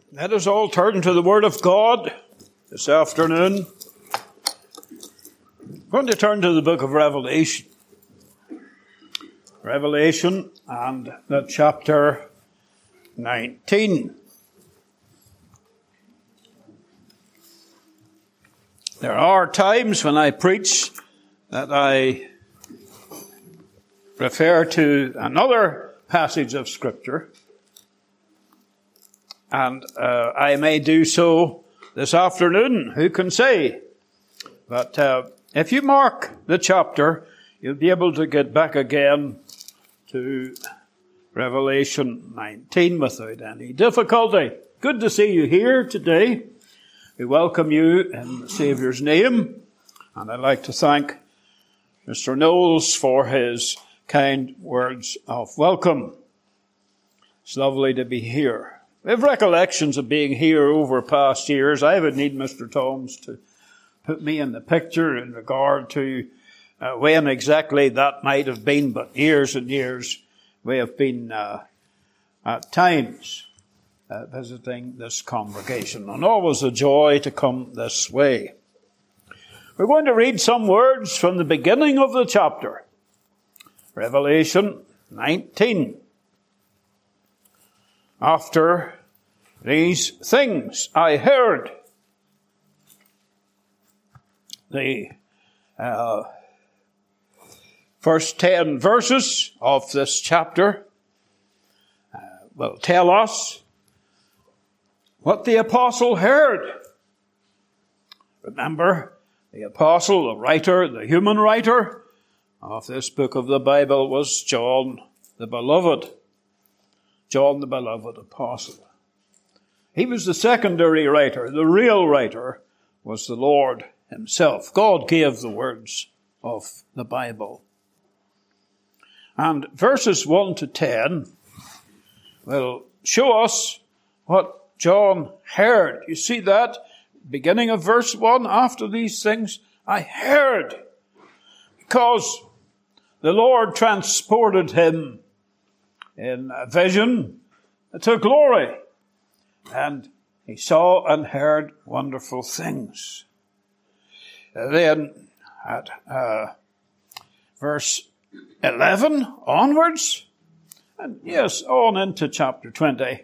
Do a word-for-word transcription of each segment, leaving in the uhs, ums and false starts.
Let us all turn to the Word of God this afternoon. I'm going to turn to the book of Revelation. Revelation and the chapter nineteen. There are times when I preach that I refer to another passage of Scripture, and uh, I may do so this afternoon. Who can say? But uh, if you mark the chapter, you'll be able to get back again to Revelation nineteen without any difficulty. Good to see you here today. We welcome you in the Saviour's name, and I'd like to thank Mister Knowles for his kind words of welcome. It's lovely to be here. We have recollections of being here over past years. I would need Mister Toms to put me in the picture in regard to uh, when exactly that might have been, but years and years we have been uh, at times uh, visiting this congregation, and always a joy to come this way. We're going to read some words from the beginning of the chapter, Revelation nineteen. After these things I heard. The uh, first ten verses of this chapter uh, will tell us what the apostle heard. Remember, the apostle, the writer, the human writer of this book of the Bible was John the Beloved. John the Beloved apostle. He was the secondary writer. The real writer was the Lord himself. God gave the words of the Bible. And verses one to ten will show us what John heard. You see that? Beginning of verse one, after these things I heard. Because the Lord transported him in a vision to glory. And he saw and heard wonderful things. Then at uh, verse eleven onwards, and yes, on into chapter twenty,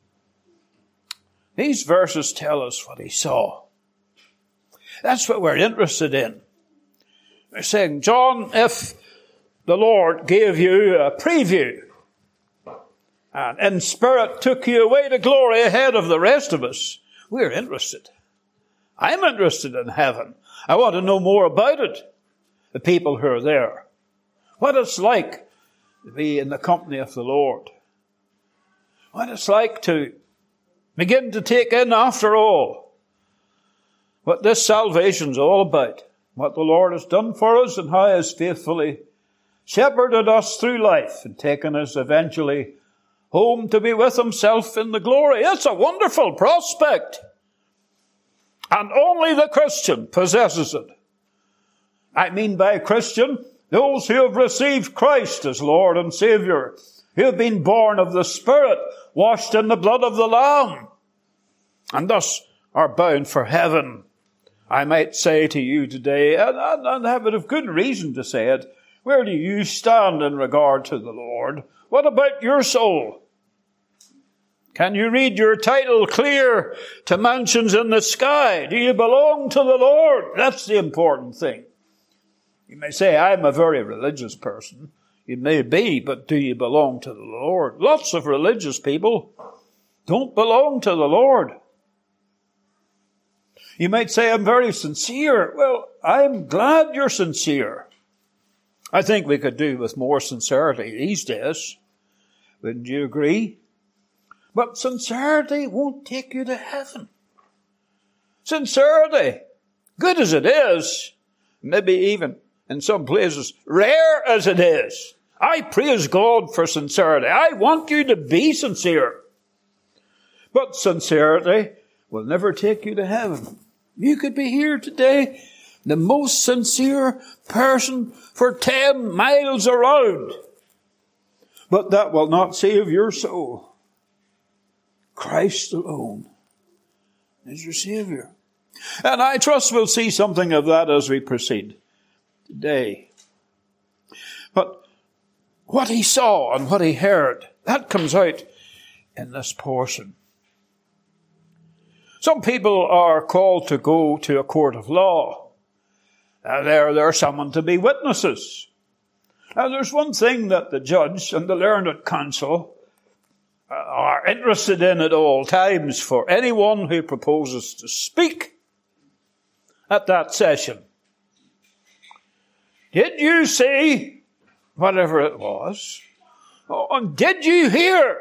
these verses tell us what he saw. That's what we're interested in. They're saying, John, if the Lord gave you a preview, and in spirit took you away to glory ahead of the rest of us, we're interested. I'm interested in heaven. I want to know more about it. The people who are there. What it's like to be in the company of the Lord. What it's like to begin to take in, after all, what this salvation's all about. What the Lord has done for us and how he has faithfully shepherded us through life and taken us eventually home to be with himself in the glory. It's a wonderful prospect. And only the Christian possesses it. I mean by Christian, those who have received Christ as Lord and Savior, who have been born of the Spirit, washed in the blood of the Lamb, and thus are bound for heaven. I might say to you today, and, and, and have it of good reason to say it, where do you stand in regard to the Lord? What about your soul? Can you read your title clear to mansions in the sky? Do you belong to the Lord? That's the important thing. You may say, I'm a very religious person. You may be, but do you belong to the Lord? Lots of religious people don't belong to the Lord. You might say, I'm very sincere. Well, I'm glad you're sincere. I think we could do with more sincerity these days. Wouldn't you agree? But sincerity won't take you to heaven. Sincerity, good as it is, maybe even in some places rare as it is, I praise God for sincerity. I want you to be sincere. But sincerity will never take you to heaven. You could be here today, the most sincere person for ten miles around. But that will not save your soul. Christ alone is your Savior. And I trust we'll see something of that as we proceed today. But what he saw and what he heard, that comes out in this portion. Some people are called to go to a court of law. Uh, there, they're summoned to be witnesses. Now, there's one thing that the judge and the learned counsel uh, are interested in at all times for anyone who proposes to speak at that session. Did you see whatever it was? Oh, and did you hear?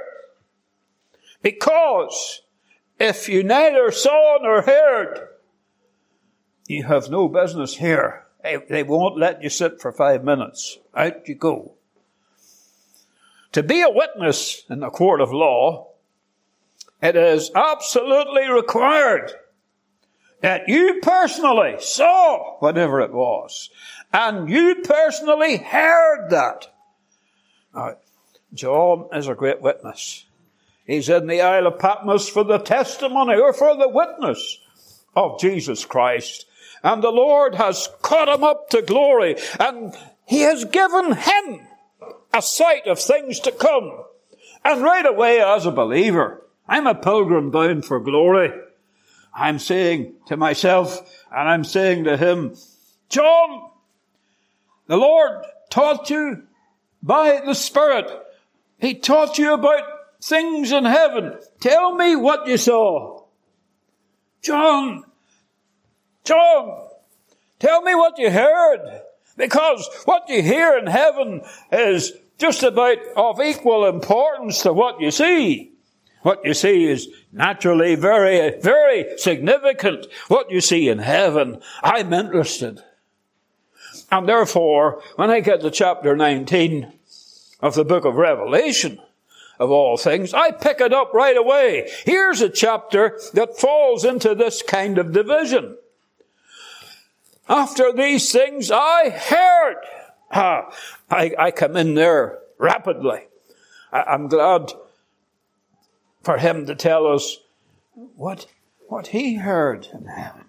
Because if you neither saw nor heard, you have no business here. They won't let you sit for five minutes. Out you go. To be a witness in the court of law, it is absolutely required that you personally saw whatever it was, and you personally heard that. Now, John is a great witness. He's in the Isle of Patmos for the testimony or for the witness of Jesus Christ. And the Lord has caught him up to glory, and he has given him a sight of things to come. And right away, as a believer, I'm a pilgrim bound for glory. I'm saying to myself, and I'm saying to him, John, the Lord taught you by the Spirit. He taught you about things in heaven. Tell me what you saw. John, John, tell me what you heard. Because what you hear in heaven is just about of equal importance to what you see. What you see is naturally very, very significant. What you see in heaven, I'm interested. And therefore, when I get to chapter nineteen of the book of Revelation, of all things, I pick it up right away. Here's a chapter that falls into this kind of division. After these things I heard. Ah, I, I come in there rapidly. I, I'm glad for him to tell us what, what he heard in heaven.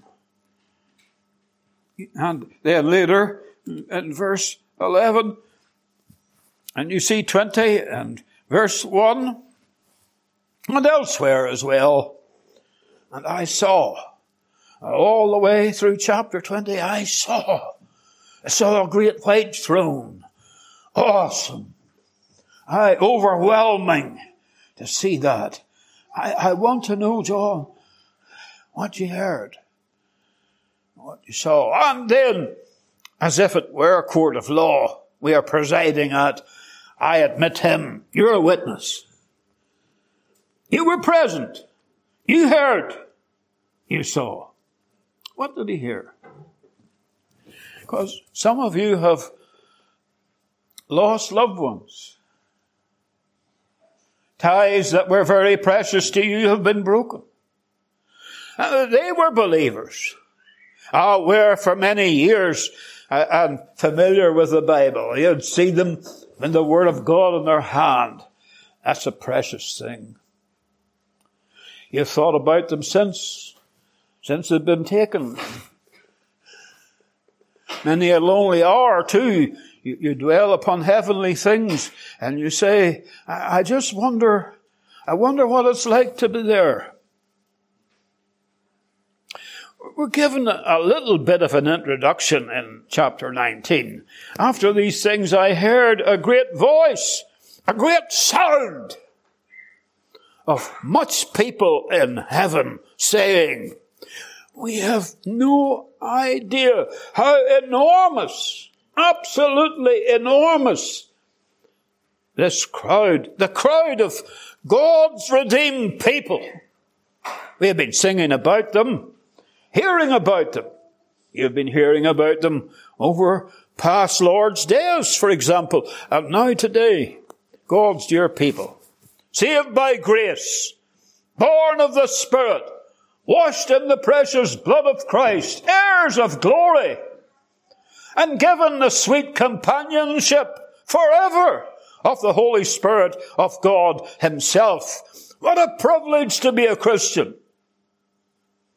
And then later, in verse eleven, and you see twenty and verse one, and elsewhere as well. And I saw, all the way through chapter twenty, I saw, I saw a great white throne. Awesome. Aye, overwhelming to see that. I, I want to know, John, what you heard, what you saw. And then, as if it were a court of law we are presiding at, I admit him, you're a witness. You were present. You heard. You saw. What did he hear? Because some of you have lost loved ones. Ties that were very precious to you have been broken. Uh, they were believers. Ah, were for many years uh, and familiar with the Bible. You'd see them in the Word of God in their hand. That's a precious thing. You've thought about them since, since they've been taken. Many a lonely hour too, you, you dwell upon heavenly things and you say, I, I just wonder, I wonder what it's like to be there. We're given a little bit of an introduction in chapter nineteen. After these things I heard a great voice, a great sound of much people in heaven saying, we have no idea how enormous, absolutely enormous, this crowd, the crowd of God's redeemed people. We have been singing about them, hearing about them. You've been hearing about them over past Lord's days, for example, and now today, God's dear people, saved by grace, born of the Spirit, washed in the precious blood of Christ, heirs of glory, and given the sweet companionship forever of the Holy Spirit of God himself. What a privilege to be a Christian.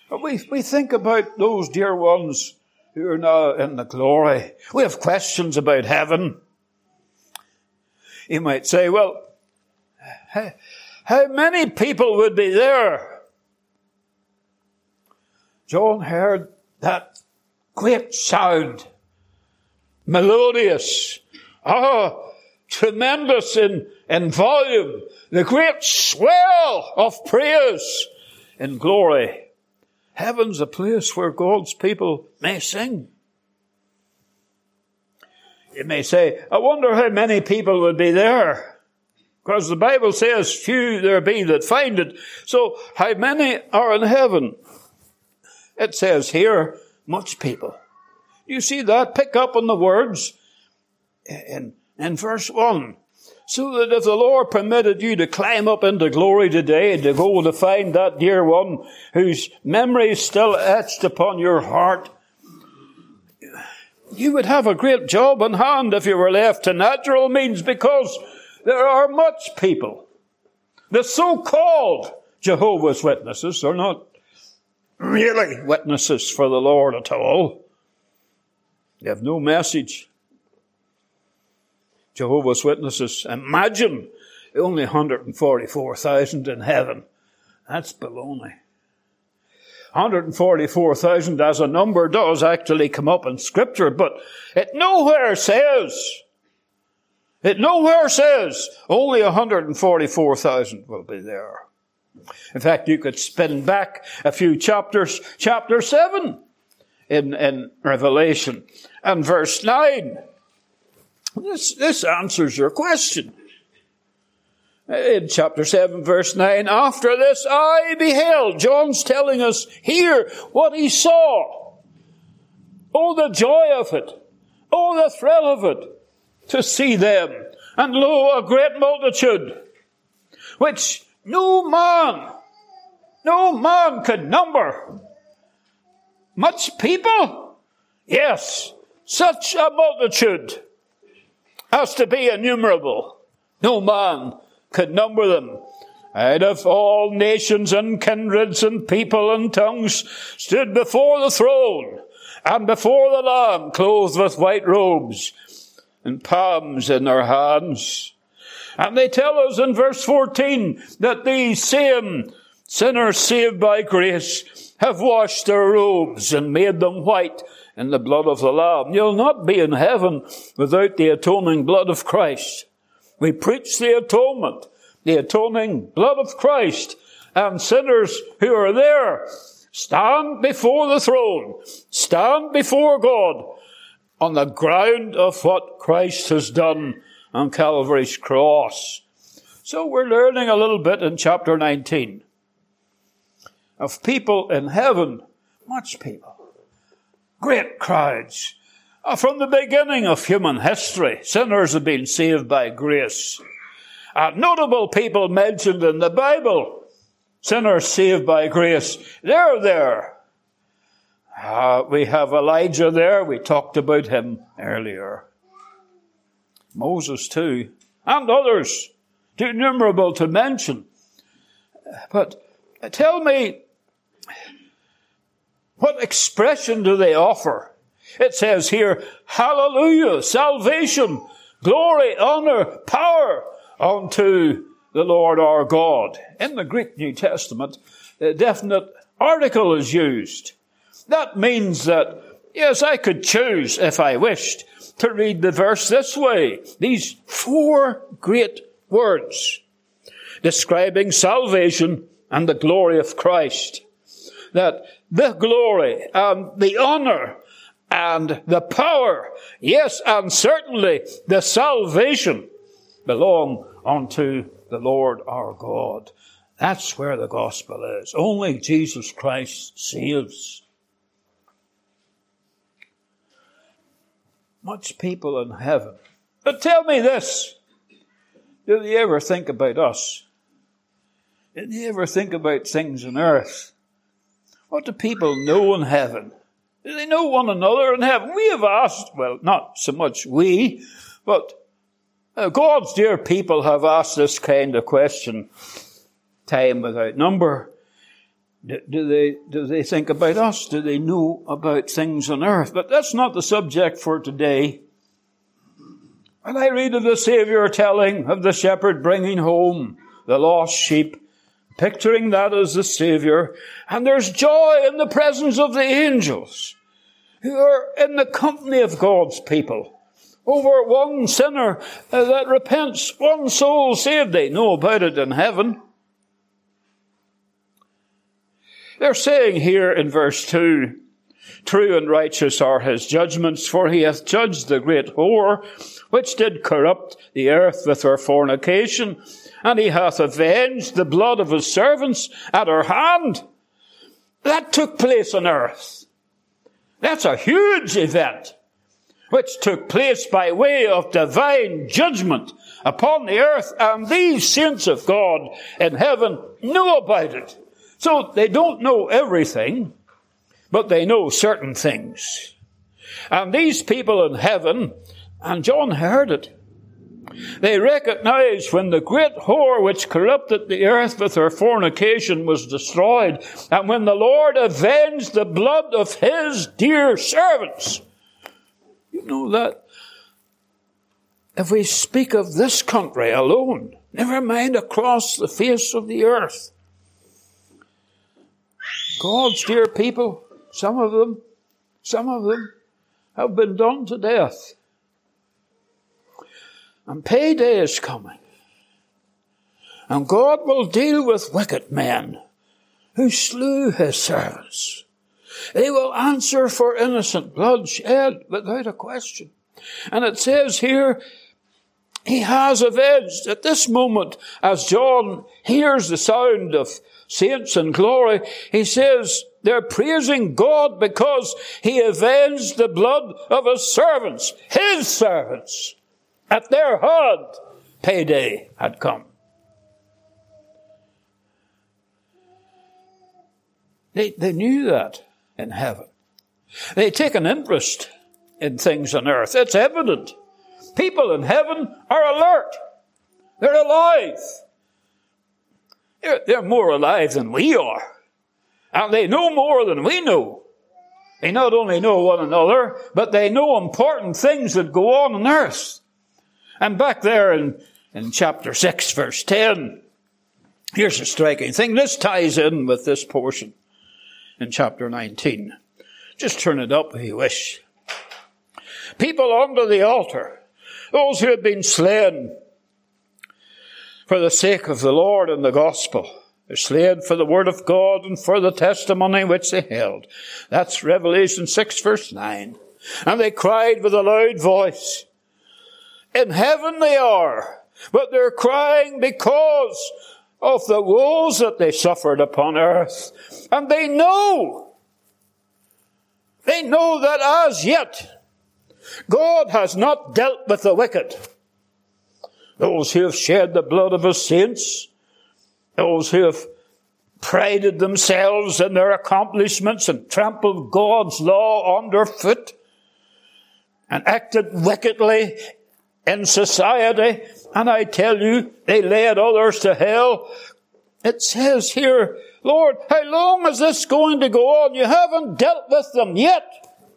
We, we think about those dear ones who are now in the glory. We have questions about heaven. You might say, well, how, how many people would be there? John heard that great sound, melodious, oh, tremendous in, in volume, the great swell of praise in glory. Heaven's a place where God's people may sing. You may say, I wonder how many people would be there. Because the Bible says, few there be that find it. So, how many are in heaven? It says here, much people. You see that? Pick up on the words in, in verse one. So that if the Lord permitted you to climb up into glory today and to go to find that dear one whose memory is still etched upon your heart, you would have a great job in hand if you were left to natural means, because there are much people. The so-called Jehovah's Witnesses are not really witnesses for the Lord at all. They have no message. Jehovah's Witnesses, imagine only one hundred forty-four thousand in heaven. That's baloney. one hundred forty-four thousand as a number does actually come up in Scripture, but it nowhere says, it nowhere says only one hundred forty-four thousand will be there. In fact, you could spin back a few chapters, chapter seven in, in Revelation, and verse nine. This, this answers your question. In chapter seven, verse nine, after this I beheld. John's telling us here what he saw. Oh, the joy of it. Oh, the thrill of it. To see them. And lo, a great multitude, which no man, no man could number. Much people? Yes, such a multitude as to be innumerable. No man could number them. Out of all nations and kindreds and people and tongues stood before the throne and before the Lamb, clothed with white robes and palms in their hands. And they tell us in verse fourteen that these same sinners saved by grace have washed their robes and made them white in the blood of the Lamb. You'll not be in heaven without the atoning blood of Christ. We preach the atonement, the atoning blood of Christ, and sinners who are there stand before the throne, stand before God on the ground of what Christ has done on Calvary's cross. So we're learning a little bit in chapter nineteen of people in heaven, much people. Great crowds. From the beginning of human history, sinners have been saved by grace. Uh, notable people mentioned in the Bible, sinners saved by grace, they're there. Uh, we have Elijah there. We talked about him earlier. Moses too, and others, too innumerable to mention. But tell me, what expression do they offer? It says here, hallelujah, salvation, glory, honor, power unto the Lord our God. In the Greek New Testament, a definite article is used. That means that, yes, I could choose, if I wished, to read the verse this way. These four great words describing salvation and the glory of Christ. That the glory and the honor and the power, yes, and certainly the salvation belong unto the Lord our God. That's where the gospel is. Only Jesus Christ saves. Much people in heaven. But tell me this. Do they ever think about us? Do they ever think about things on earth? What do people know in heaven? Do they know one another in heaven? We have asked, well, not so much we, but uh, God's dear people have asked this kind of question time without number. Do, do they, do they think about us? Do they know about things on earth? But that's not the subject for today. When I read of the Saviour telling of the shepherd bringing home the lost sheep, picturing that as the Saviour, and there's joy in the presence of the angels who are in the company of God's people over one sinner uh, that repents, one soul saved. They know about it in heaven. They're saying here in verse two, true and righteous are his judgments, for he hath judged the great whore, which did corrupt the earth with her fornication, and he hath avenged the blood of his servants at her hand. That took place on earth. That's a huge event, which took place by way of divine judgment upon the earth, and these saints of God in heaven know about it. So they don't know everything, but they know certain things. And these people in heaven, and John heard it, they recognized when the great whore which corrupted the earth with her fornication was destroyed, and when the Lord avenged the blood of his dear servants. You know that if we speak of this country alone, never mind across the face of the earth, God's dear people, some of them, some of them have been done to death. And payday is coming. And God will deal with wicked men who slew his servants. They will answer for innocent blood shed without a question. And it says here, he has avenged. At this moment, as John hears the sound of saints in glory, he says they're praising God because he avenged the blood of his servants, his servants. At their hand, payday had come. They, they knew that in heaven. They take an interest in things on earth. It's evident. People in heaven are alert. They're alive. They're, they're more alive than we are. And they know more than we know. They not only know one another, but they know important things that go on on earth. And back there in, in chapter six, verse ten, here's a striking thing. This ties in with this portion in chapter nineteen. Just turn it up if you wish. People under the altar, those who had been slain for the sake of the Lord and the gospel, they're slain for the word of God and for the testimony which they held. That's Revelation six, verse nine. And they cried with a loud voice. In heaven they are, but they're crying because of the woes that they suffered upon earth. And they know, they know that as yet, God has not dealt with the wicked. Those who have shed the blood of his saints, those who have prided themselves in their accomplishments and trampled God's law underfoot and acted wickedly in society, and I tell you, they led others to hell. It says here, Lord, how long is this going to go on? You haven't dealt with them yet.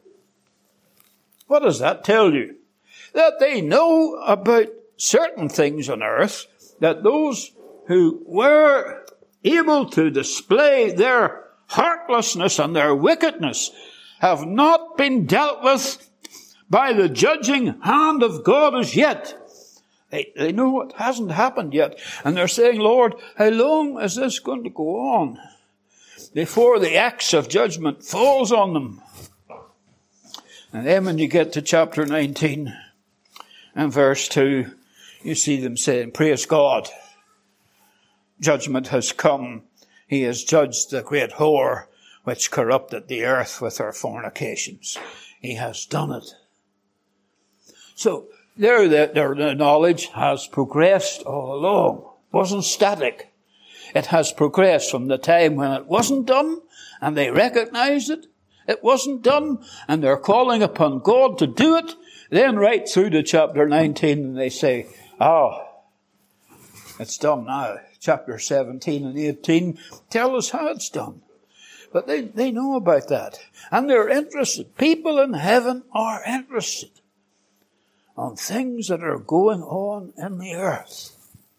What does that tell you? That they know about certain things on earth, that those who were able to display their heartlessness and their wickedness have not been dealt with by the judging hand of God as yet. They, they know it hasn't happened yet. And they're saying, Lord, how long is this going to go on before the axe of judgment falls on them? And then when you get to chapter nineteen and verse two, you see them saying, praise God. Judgment has come. He has judged the great whore which corrupted the earth with her fornications. He has done it. So there, their knowledge has progressed all along. It wasn't static. It has progressed from the time when it wasn't done, and they recognized it. It wasn't done, and they're calling upon God to do it. Then right through to chapter nineteen, and they say, oh, it's done now. Chapter seventeen and eighteen tell us how it's done. But they, they know about that. And they're interested. People in heaven are interested on things that are going on in the earth.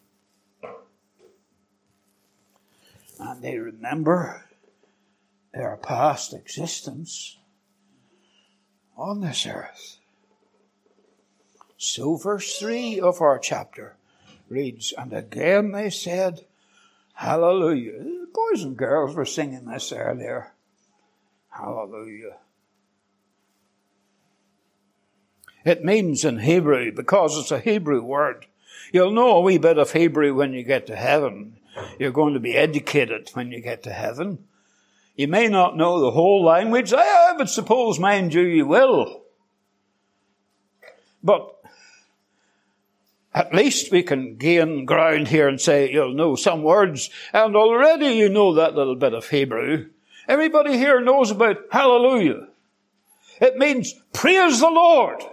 And they remember their past existence on this earth. So verse three of our chapter reads, and again they said, hallelujah. The boys and girls were singing this earlier. Hallelujah. It means in Hebrew, because it's a Hebrew word. You'll know a wee bit of Hebrew when you get to heaven. You're going to be educated when you get to heaven. You may not know the whole language. I, I would suppose, mind you, you will. But at least we can gain ground here and say you'll know some words. And already you know that little bit of Hebrew. Everybody here knows about hallelujah. It means praise the Lord.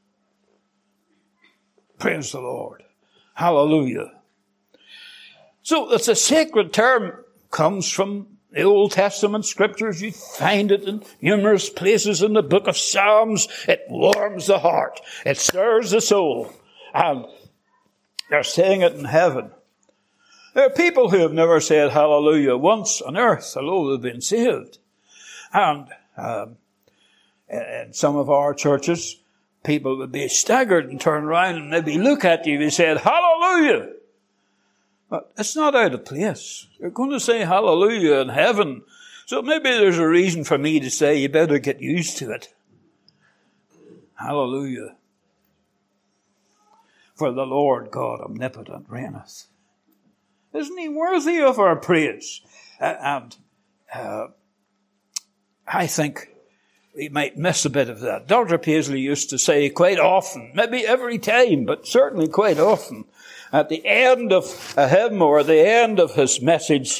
Praise the Lord. Hallelujah. So it's a sacred term, comes from the Old Testament scriptures. You find it in numerous places in the book of Psalms. It warms the heart. It stirs the soul. And they're saying it in heaven. There are people who have never said hallelujah once on earth, although they've been saved. And um, in some of our churches, people would be staggered and turn around and maybe look at you and say, hallelujah. But it's not out of place. You're going to say hallelujah in heaven. So maybe there's a reason for me to say you better get used to it. Hallelujah. For the Lord God omnipotent reigneth. Isn't he worthy of our praise? Uh, and uh, I think we might miss a bit of that. Doctor Paisley used to say quite often, maybe every time, but certainly quite often, at the end of a hymn or the end of his message,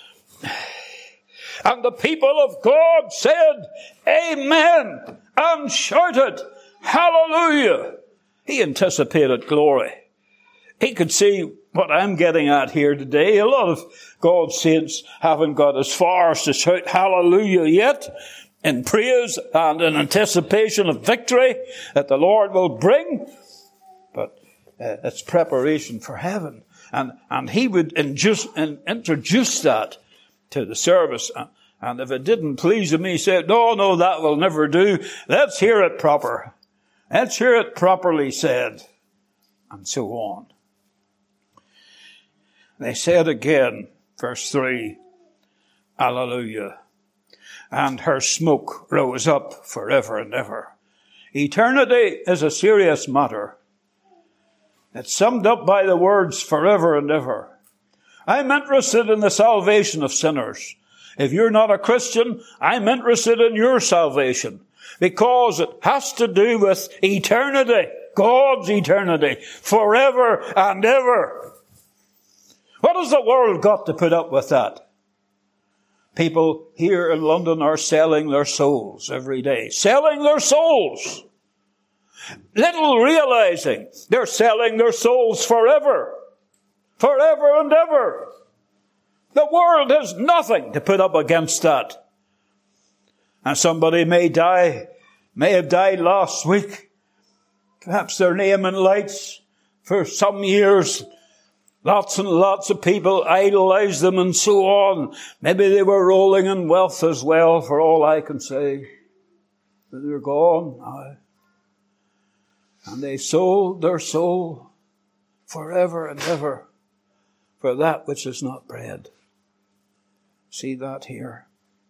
and the people of God said, Amen, and shouted, Hallelujah. He anticipated glory. He could see what I'm getting at here today. A lot of God's saints haven't got as far as to shout hallelujah yet, in praise and in anticipation of victory that the Lord will bring. But uh, it's preparation for heaven. And, and he would induce, in, introduce that to the service. And if it didn't please him, he said, no, no, that will never do. Let's hear it proper. Let's hear it properly said. And so on. They said again, verse three, Hallelujah. And her smoke rose up forever and ever. Eternity is a serious matter. It's summed up by the words forever and ever. I'm interested in the salvation of sinners. If you're not a Christian, I'm interested in your salvation. Because it has to do with eternity. God's eternity. Forever and ever. What has the world got to put up with that? People here in London are selling their souls every day. Selling their souls. Little realizing they're selling their souls forever. Forever and ever. The world has nothing to put up against that. And somebody may die, may have died last week. Perhaps their name in lights for some years. Lots and lots of people idolize them and so on. Maybe they were rolling in wealth as well, for all I can say. But they're gone now. And they sold their soul forever and ever for that which is not bread. See that here.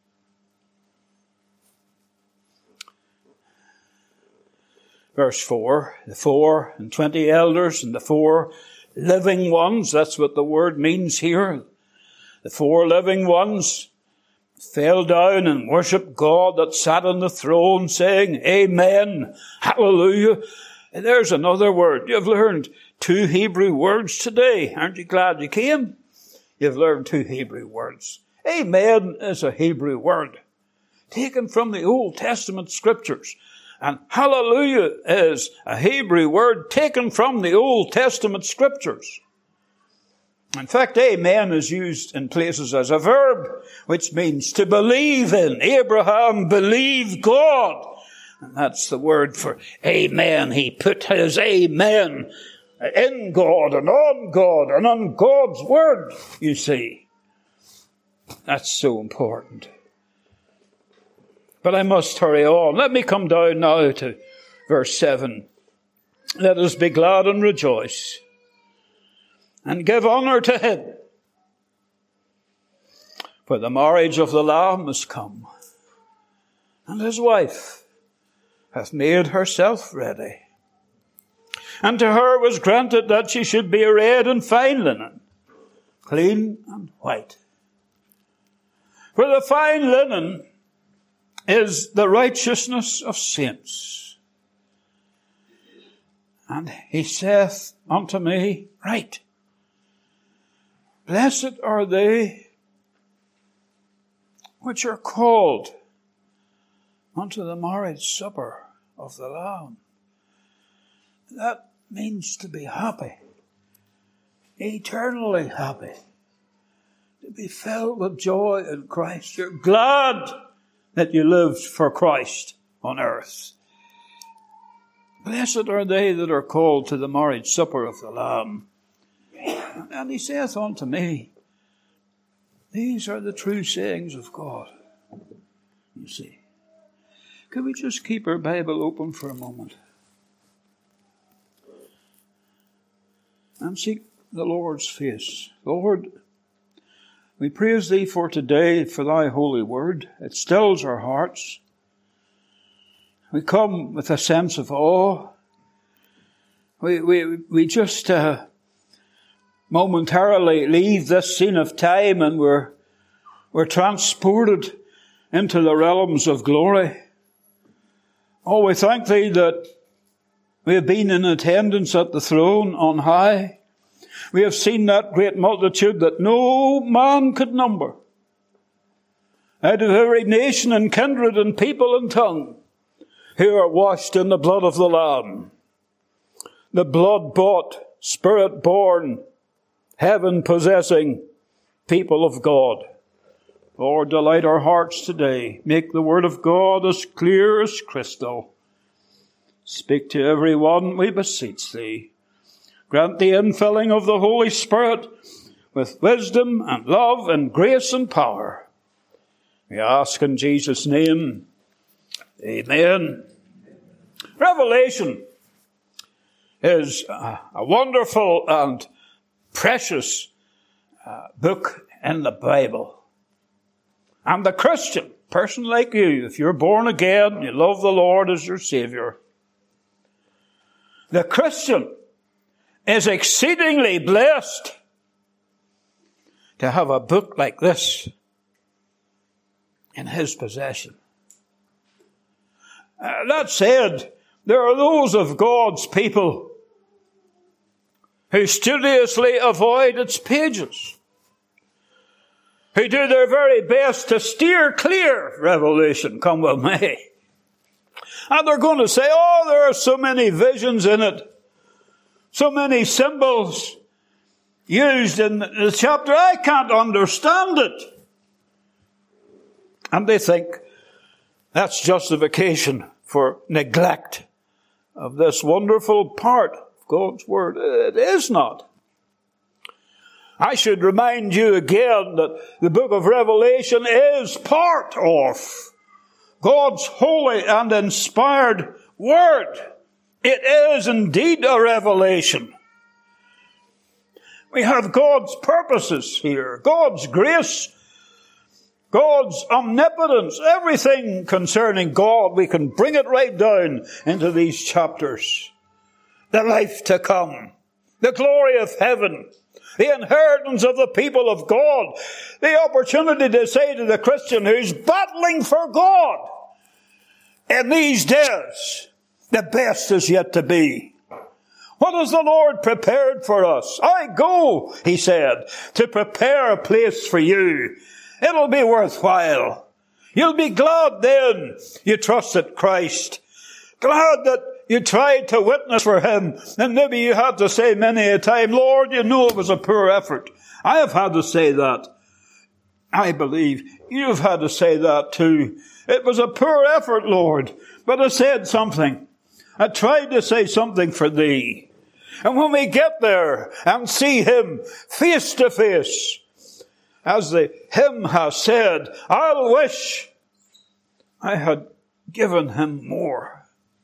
Verse four, the four and twenty elders and the four living ones, that's what the word means here. The four living ones fell down and worshipped God that sat on the throne, saying, Amen, hallelujah. And there's another word. You've learned two Hebrew words today. Aren't you glad you came? You've learned two Hebrew words. Amen is a Hebrew word taken from the Old Testament scriptures. And hallelujah is a Hebrew word taken from the Old Testament scriptures. In fact, amen is used in places as a verb, which means to believe in. Abraham believed God. And that's the word for amen. He put his amen in God and on God and on God's word, you see. That's so important. But I must hurry on. Let me come down now to verse seven. Let us be glad and rejoice and give honour to him. For the marriage of the Lamb is come, and his wife hath made herself ready. And to her was granted that she should be arrayed in fine linen, clean and white. For the fine linen is the righteousness of saints. And he saith unto me, Write, blessed are they which are called unto the marriage supper of the Lamb. That means to be happy, eternally happy, to be filled with joy in Christ. You're glad that you lived for Christ on earth. Blessed are they that are called to the marriage supper of the Lamb. And he saith unto me, these are the true sayings of God. You see. Could we just keep our Bible open for a moment? And seek the Lord's face. Lord, we praise thee for today, for thy holy word. It stills our hearts. We come with a sense of awe. We, we, we just uh, momentarily leave this scene of time and we're, we're transported into the realms of glory. Oh, we thank thee that we have been in attendance at the throne on high. We have seen that great multitude that no man could number. Out of every nation and kindred and people and tongue, who are washed in the blood of the Lamb. The blood-bought, spirit-born, heaven-possessing people of God. Lord, delight our hearts today. Make the word of God as clear as crystal. Speak to every one, we beseech thee. Grant the infilling of the Holy Spirit with wisdom and love and grace and power. We ask in Jesus' name. Amen. Revelation is a, a wonderful and precious uh, book in the Bible. And the Christian, person like you, if you're born again, you love the Lord as your Savior, the Christian is exceedingly blessed to have a book like this in his possession. Uh, that said, there are those of God's people who studiously avoid its pages, who do their very best to steer clear Revelation, come what may. And they're going to say, oh, there are so many visions in it, so many symbols used in the chapter, I can't understand it. And they think that's justification for neglect of this wonderful part of God's Word. It is not. I should remind you again that the book of Revelation is part of God's holy and inspired Word. It is indeed a revelation. We have God's purposes here, God's grace, God's omnipotence, everything concerning God, we can bring it right down into these chapters. The life to come, the glory of heaven, the inheritance of the people of God, the opportunity to say to the Christian who's battling for God in these days, the best is yet to be. What has the Lord prepared for us? I go, he said, to prepare a place for you. It'll be worthwhile. You'll be glad then you trusted Christ. Glad that you tried to witness for him. And maybe you had to say many a time, Lord, you know it was a poor effort. I have had to say that. I believe you've had to say that too. It was a poor effort, Lord, but I said something. I tried to say something for thee. And when we get there and see him face to face, as the hymn has said, I'll wish I had given him more.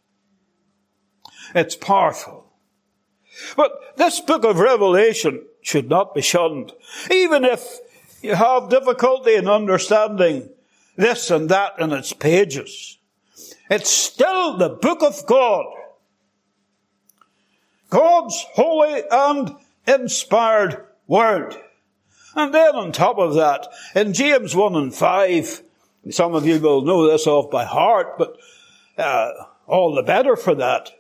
It's powerful. But this book of Revelation should not be shunned. Even if you have difficulty in understanding this and that in its pages, it's still the book of God. God's holy and inspired word. And then on top of that, in James one and five, some of you will know this off by heart, but uh, all the better for that.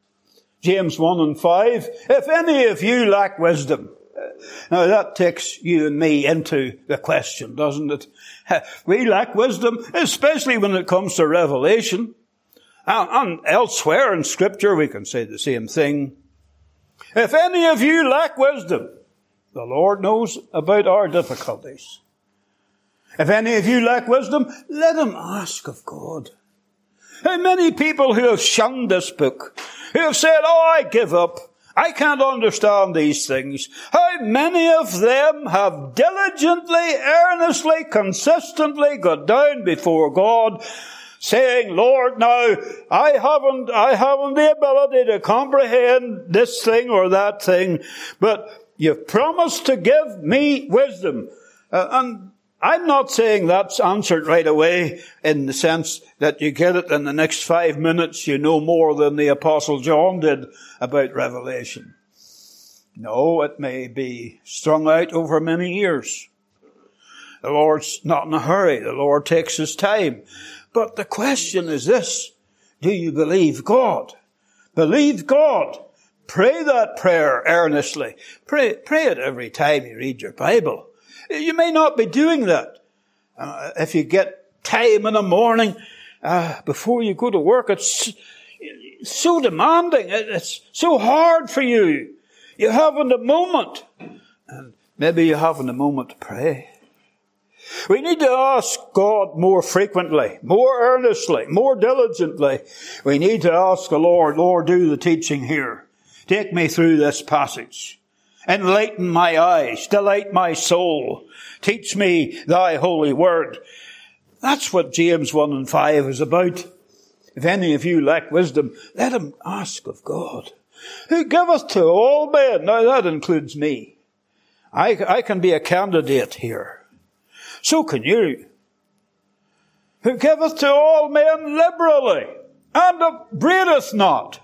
James one and five, if any of you lack wisdom. Now that takes you and me into the question, doesn't it? We lack wisdom, especially when it comes to Revelation. And, and elsewhere in Scripture we can say the same thing. If any of you lack wisdom, the Lord knows about our difficulties. If any of you lack wisdom, let him ask of God. How many people who have shunned this book, who have said, oh, I give up, I can't understand these things. How many of them have diligently, earnestly, consistently got down before God, saying, Lord, now, I haven't, I haven't the ability to comprehend this thing or that thing, but you've promised to give me wisdom. Uh, and I'm not saying that's answered right away in the sense that you get it in the next five minutes, you know more than the Apostle John did about Revelation. No, it may be strung out over many years. The Lord's not in a hurry. The Lord takes his time. But the question is this: do you believe God? Believe God. Pray that prayer earnestly. Pray, pray it every time you read your Bible. You may not be doing that. Uh, if you get time in the morning uh, before you go to work, it's so demanding. It's so hard for you. You haven't a moment. And maybe you haven't a moment to pray. We need to ask God more frequently, more earnestly, more diligently. We need to ask the Lord, Lord, do the teaching here. Take me through this passage. Enlighten my eyes, delight my soul. Teach me thy holy word. That's what James one and five is about. If any of you lack wisdom, let him ask of God, who giveth to all men. Now that includes me. I, I can be a candidate here. So can you. Who giveth to all men liberally, and upbraideth not.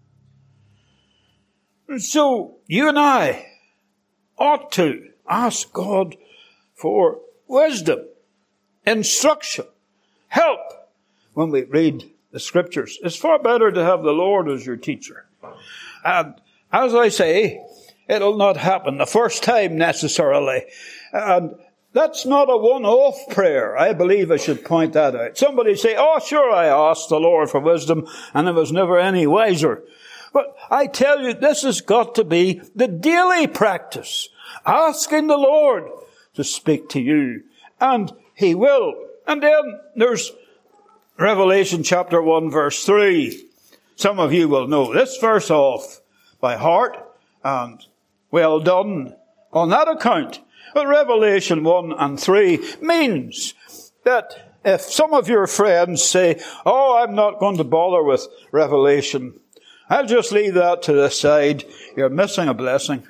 So you and I ought to ask God for wisdom, instruction, help when we read the Scriptures. It's far better to have the Lord as your teacher. And as I say, it'll not happen the first time necessarily. And that's not a one-off prayer. I believe I should point that out. Somebody say, oh, sure, I asked the Lord for wisdom and I was never any wiser. But I tell you, this has got to be the daily practice. Asking the Lord to speak to you. And he will. And then there's Revelation chapter one verse three. Some of you will know this verse off by heart. And well done on that account. But Revelation one and three means that if some of your friends say, oh, I'm not going to bother with Revelation, I'll just leave that to the side, you're missing a blessing.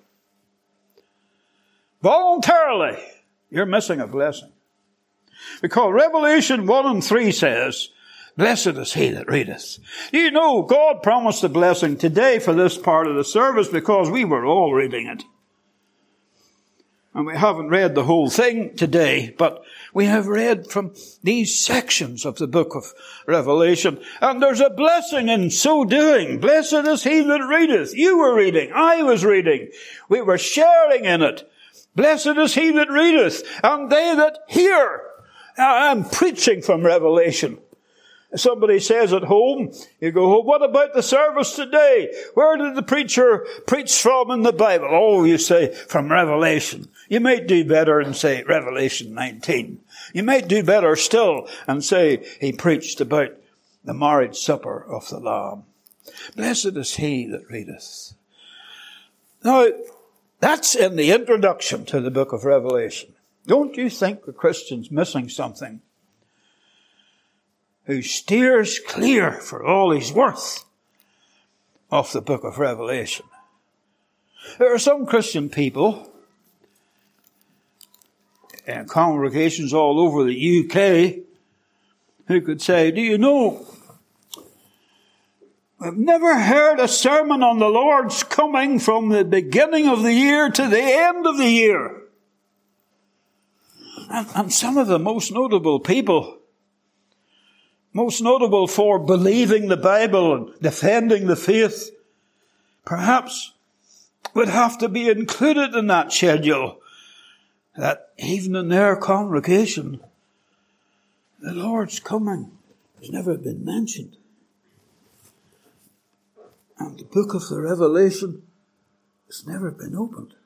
Voluntarily, you're missing a blessing. Because Revelation one and three says, blessed is he that readeth. You know, God promised a blessing today for this part of the service because we were all reading it. And we haven't read the whole thing today, but we have read from these sections of the book of Revelation. And there's a blessing in so doing. Blessed is he that readeth. You were reading. I was reading. We were sharing in it. Blessed is he that readeth, and they that hear. Now, I'm preaching from Revelation. Somebody says at home, you go, well, what about the service today? Where did the preacher preach from in the Bible? Oh, you say, from Revelation. You might do better and say Revelation nineteen. You might do better still and say he preached about the marriage supper of the Lamb. Blessed is he that readeth. Now, that's in the introduction to the book of Revelation. Don't you think the Christian's missing something? Who steers clear for all he's worth of the book of Revelation. There are some Christian people in congregations all over the U K who could say, do you know, I've never heard a sermon on the Lord's coming from the beginning of the year to the end of the year. And, and some of the most notable people, most notable for believing the Bible and defending the faith, perhaps would have to be included in that schedule, that even in their congregation, the Lord's coming has never been mentioned. And the book of the Revelation has never been opened.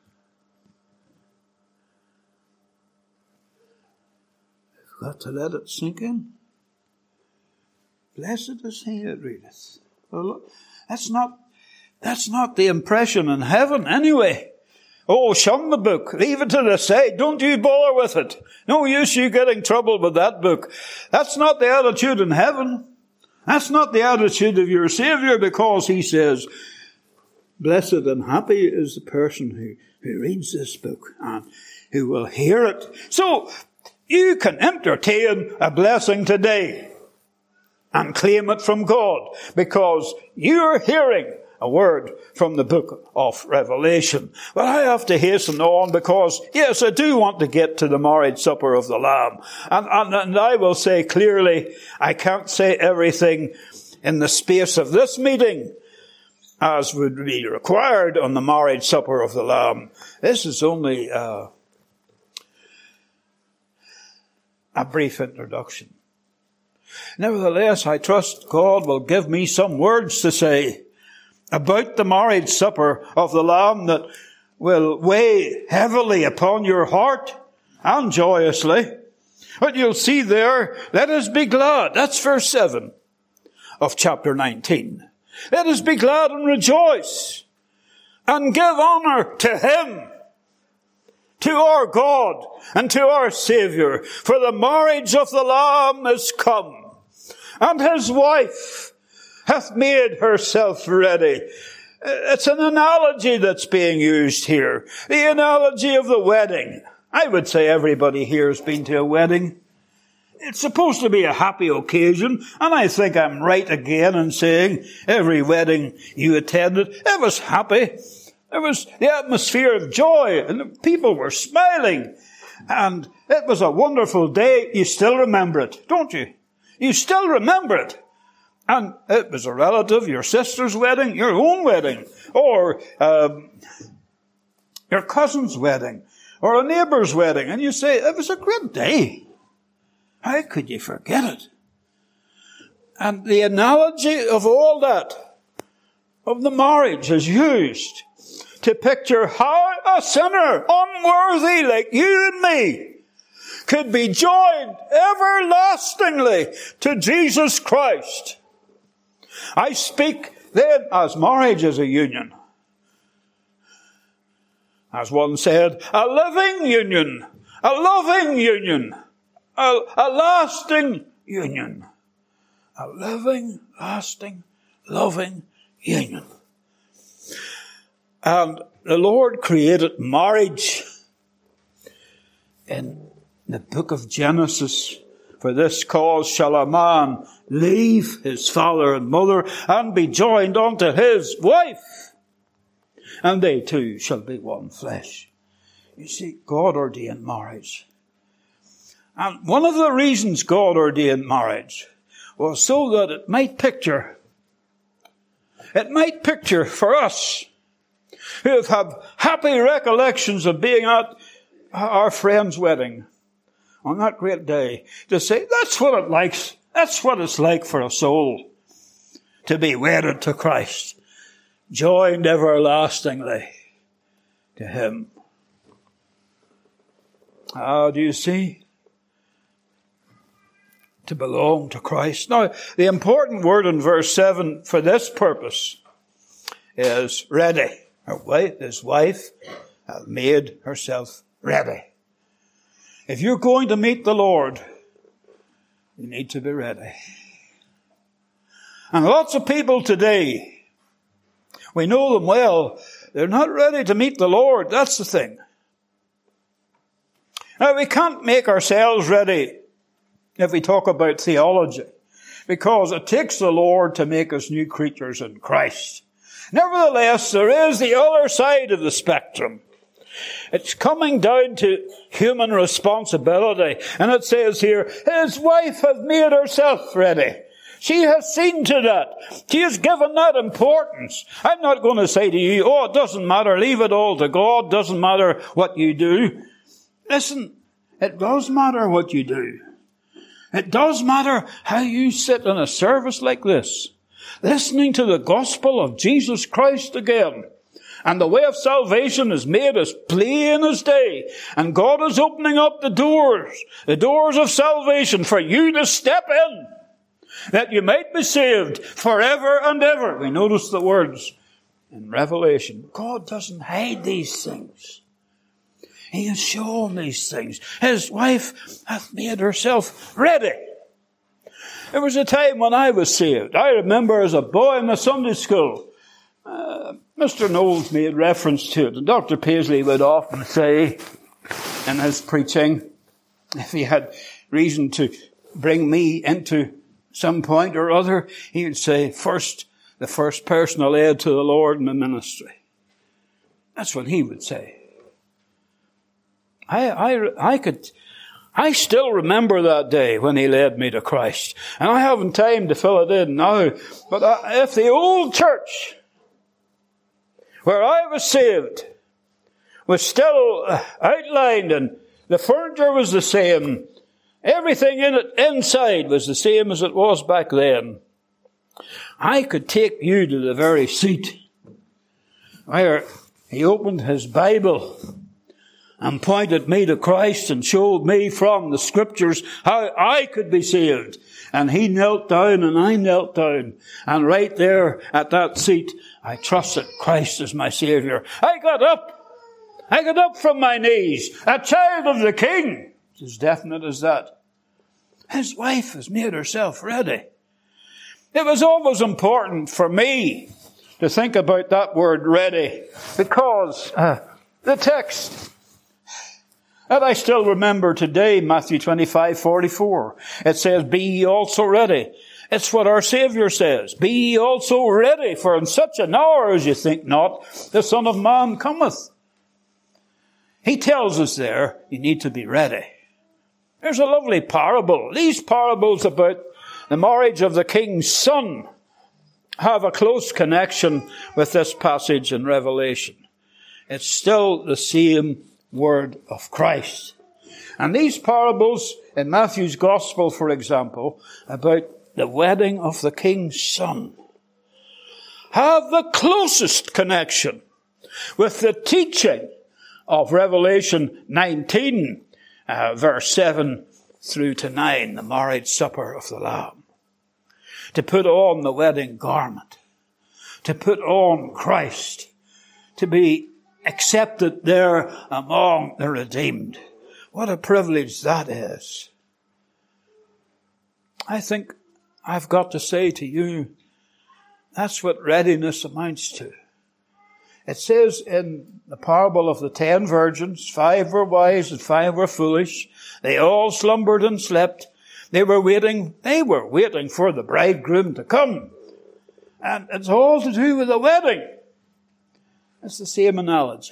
We've got to let it sink in. Blessed is he that readeth. Well, that's not, that's not the impression in heaven anyway. Oh, shun the book. Leave it to the side. Don't you bother with it. No use you getting troubled with that book. That's not the attitude in heaven. That's not the attitude of your Savior, because he says, blessed and happy is the person who, who reads this book and who will hear it. So, you can entertain a blessing today and claim it from God, because you're hearing a word from the book of Revelation. But I have to hasten on because, yes, I do want to get to the marriage supper of the Lamb. And, and, and I will say clearly, I can't say everything in the space of this meeting as would be required on the marriage supper of the Lamb. This is only uh, a brief introduction. Nevertheless, I trust God will give me some words to say about the marriage supper of the Lamb that will weigh heavily upon your heart and joyously. But you'll see there, let us be glad. That's verse seven of chapter nineteen. Let us be glad and rejoice and give honor to him, to our God and to our Savior. For the marriage of the Lamb is come, and his wife hath made herself ready. It's an analogy that's being used here. The analogy of the wedding. I would say everybody here has been to a wedding. It's supposed to be a happy occasion, and I think I'm right again in saying every wedding you attended, it was happy. There was the atmosphere of joy, and the people were smiling. And it was a wonderful day. You still remember it, don't you? You still remember it. And it was a relative, your sister's wedding, your own wedding, or um, your cousin's wedding, or a neighbor's wedding. And you say, it was a great day. How could you forget it? And the analogy of all that, of the marriage, is used to picture how a sinner, unworthy like you and me, could be joined everlastingly to Jesus Christ. I speak then as marriage is a union. As one said, a living union, a loving union, a, a lasting union. A living, lasting, loving union. And the Lord created marriage in the book of Genesis. For this cause shall a man leave his father and mother and be joined unto his wife, and they two shall be one flesh. You see, God ordained marriage. And one of the reasons God ordained marriage was so that it might picture, it might picture for us who have had happy recollections of being at our friend's wedding on that great day, to say, that's what it likes That's what it's like for a soul to be wedded to Christ, joined everlastingly to him. Ah, do you see? To belong to Christ. Now, the important word in verse seven for this purpose is ready. Her wife, his wife, has made herself ready. If you're going to meet the Lord, you need to be ready. And lots of people today, we know them well, they're not ready to meet the Lord. That's the thing. Now, we can't make ourselves ready if we talk about theology, because it takes the Lord to make us new creatures in Christ. Nevertheless, there is the other side of the spectrum. It's coming down to human responsibility. And it says here, his wife has made herself ready. She has seen to that. She has given that importance. I'm not going to say to you, oh, it doesn't matter, leave it all to God, doesn't matter what you do. Listen, it does matter what you do. It does matter how you sit in a service like this, listening to the gospel of Jesus Christ again. And the way of salvation is made as plain as day. And God is opening up the doors, the doors of salvation for you to step in, that you might be saved forever and ever. We notice the words in Revelation. God doesn't hide these things. He has shown these things. His wife hath made herself ready. There was a time when I was saved. I remember as a boy in the Sunday school, uh, Mister Knowles made reference to it. And Doctor Paisley would often say in his preaching, if he had reason to bring me into some point or other, he would say, first, the first person I led to the Lord in the ministry. That's what he would say. I, I, I could, I still remember that day when he led me to Christ. And I haven't time to fill it in now. But I, if the old church, where I was saved, was still outlined and the furniture was the same, everything in it inside was the same as it was back then, I could take you to the very seat where he opened his Bible and pointed me to Christ and showed me from the Scriptures how I could be saved. And he knelt down and I knelt down. And right there at that seat, I trusted Christ as my Savior. I got up. I got up from my knees. A child of the King. It's as definite as that. His wife has made herself ready. It was always important for me to think about that word ready, because uh, the text that I still remember today, Matthew twenty-five forty-four, it says, be ye also ready. It's what our Savior says. Be ye also ready, for in such an hour as you think not, the Son of Man cometh. He tells us there, you need to be ready. There's a lovely parable. These parables about the marriage of the king's son have a close connection with this passage in Revelation. It's still the same word of Christ. And these parables in Matthew's Gospel, for example, about the wedding of the king's son, have the closest connection with the teaching of Revelation nineteen, uh, verse seven through to nine, the marriage supper of the Lamb. To put on the wedding garment, to put on Christ, to be accepted there among the redeemed. What a privilege that is. I think I've got to say to you, that's what readiness amounts to. It says in the parable of the ten virgins, five were wise and five were foolish. They all slumbered and slept. They were waiting, they were waiting for the bridegroom to come. And it's all to do with the wedding. It's the same analogy.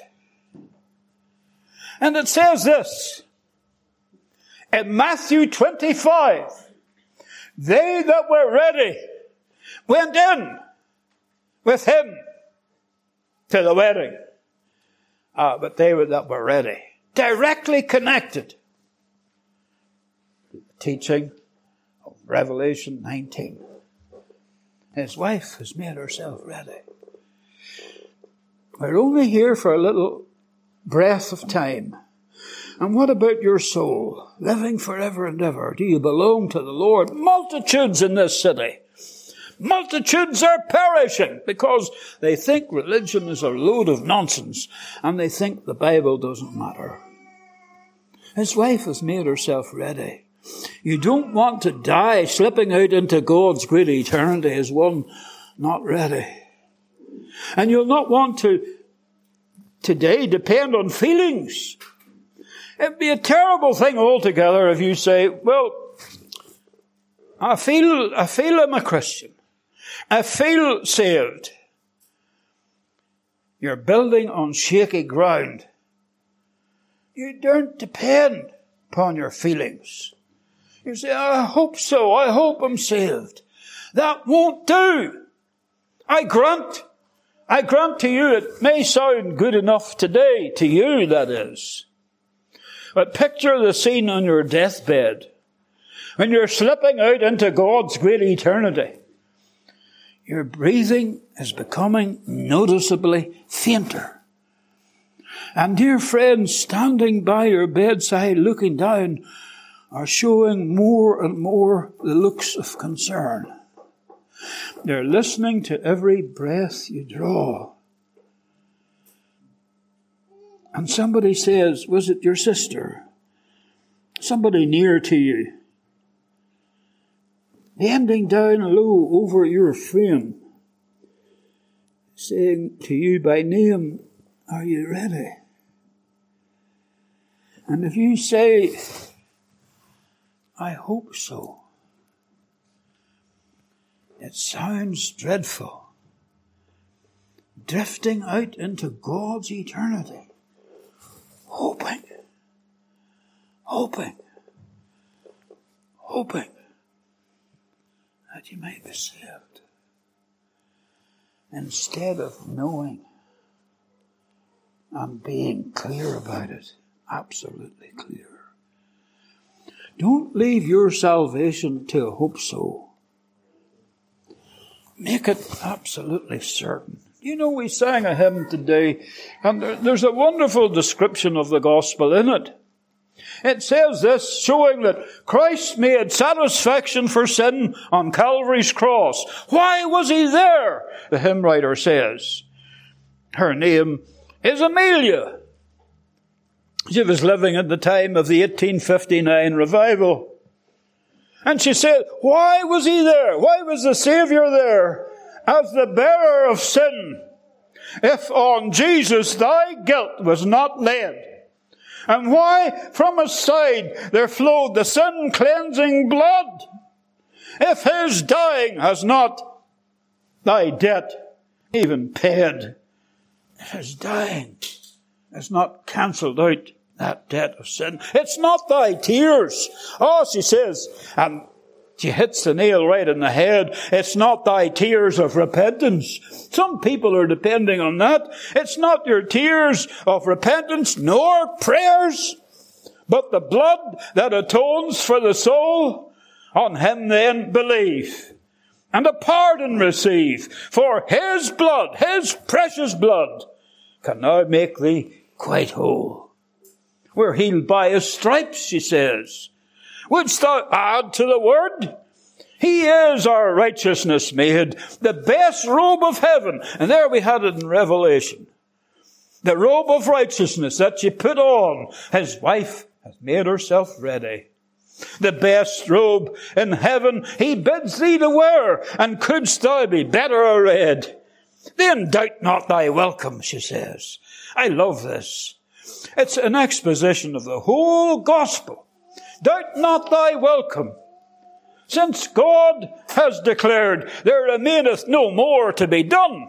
And it says this, in Matthew twenty-five, they that were ready went in with him to the wedding. Uh, but they that were ready, directly connected to the teaching of Revelation nineteen. His wife has made herself ready. We're only here for a little breath of time. And what about your soul? Living forever and ever. Do you belong to the Lord? Multitudes in this city. Multitudes are perishing because they think religion is a load of nonsense and they think the Bible doesn't matter. His wife has made herself ready. You don't want to die slipping out into God's great eternity as one not ready. And you'll not want to today depend on feelings. It'd be a terrible thing altogether if you say, well, I feel, I feel I'm a Christian. I feel saved. You're building on shaky ground. You don't depend upon your feelings. You say, I hope so. I hope I'm saved. That won't do. I grant, I grant to you, it may sound good enough today, to you that is. But picture the scene on your deathbed. When you're slipping out into God's great eternity. Your breathing is becoming noticeably fainter. And dear friends standing by your bedside looking down are showing more and more the looks of concern. They're listening to every breath you draw. And somebody says, was it your sister? Somebody near to you. Bending down low over your frame, saying to you by name, are you ready? And if you say, I hope so, it sounds dreadful. Drifting out into God's eternity. Hoping, hoping, hoping that you may be saved. Instead of knowing and being clear about it, absolutely clear. Don't leave your salvation to a hope so. Make it absolutely certain. You know, we sang a hymn today, and there's a wonderful description of the gospel in it. It says this, showing that Christ made satisfaction for sin on Calvary's cross. Why was he there? The hymn writer says. Her name is Amelia. She was living at the time of the eighteen fifty-nine revival. And she said, why was he there? Why was the Saviour there as the bearer of sin? If on Jesus thy guilt was not laid, and why from his side there flowed the sin-cleansing blood? If his dying has not thy debt even paid, if his dying has not cancelled out that debt of sin, it's not thy tears. Oh, she says, and she hits the nail right in the head. It's not thy tears of repentance. Some people are depending on that. It's not your tears of repentance nor prayers, but the blood that atones for the soul. On him then believe, and a pardon receive. For his blood, his precious blood, can now make thee quite whole. We're healed by his stripes, she says. Wouldst thou add to the word? He is our righteousness made, the best robe of heaven. And there we had it in Revelation. The robe of righteousness that you put on. His wife has made herself ready. The best robe in heaven he bids thee to wear. And couldst thou be better arrayed? Then doubt not thy welcome, she says. I love this. It's an exposition of the whole gospel. Doubt not thy welcome. Since God has declared there remaineth no more to be done.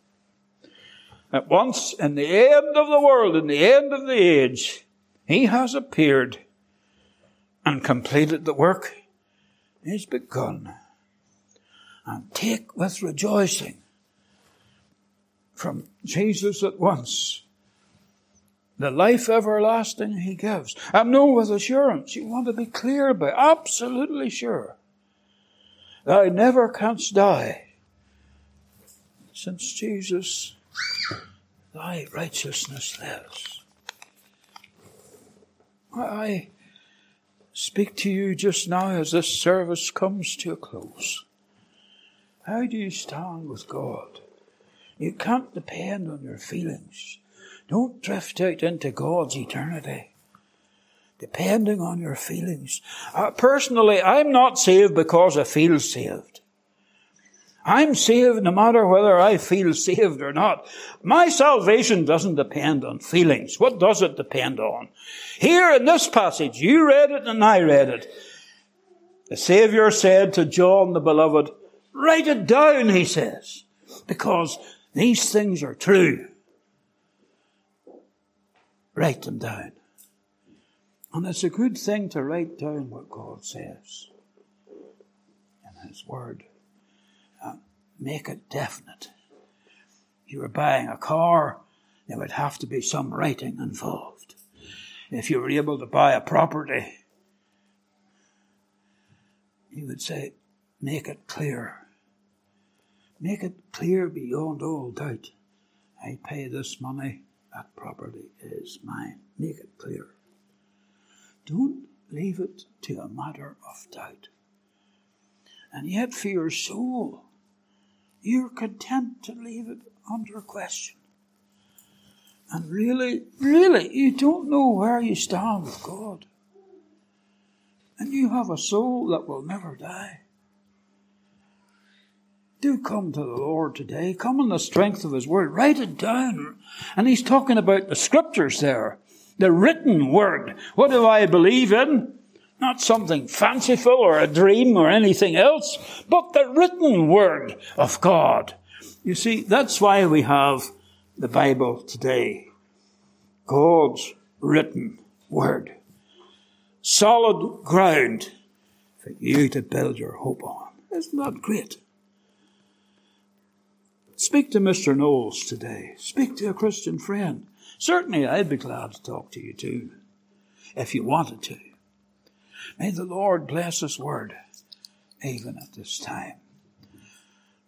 At once, in the end of the world, in the end of the age, he has appeared and completed the work he's begun. And take with rejoicing from Jesus at once the life everlasting he gives. And know with assurance, you want to be clear about, absolutely sure, thou never canst die, since Jesus, thy righteousness lives. I speak to you just now as this service comes to a close. How do you stand with God? You can't depend on your feelings. Don't drift out into God's eternity, depending on your feelings. Uh, personally, I'm not saved because I feel saved. I'm saved no matter whether I feel saved or not. My salvation doesn't depend on feelings. What does it depend on? Here in this passage, you read it and I read it. The Saviour said to John the Beloved, write it down, he says, because these things are true. Write them down. And it's a good thing to write down what God says in His Word. Uh, make it definite. If you were buying a car, there would have to be some writing involved. If you were able to buy a property, you would say, make it clear. Make it clear beyond all doubt. I pay this money, that property is mine. Make it clear. Don't leave it to a matter of doubt. And yet for your soul, you're content to leave it under question. And really, really, you don't know where you stand with God. And you have a soul that will never die. Do come to the Lord today. Come in the strength of His Word. Write it down. And He's talking about the Scriptures there. The written Word. What do I believe in? Not something fanciful or a dream or anything else, but the written Word of God. You see, that's why we have the Bible today. God's written Word. Solid ground for you to build your hope on. Isn't that great? Speak to Mister Knowles today. Speak to a Christian friend. Certainly I'd be glad to talk to you too, if you wanted to. May the Lord bless His Word, even at this time.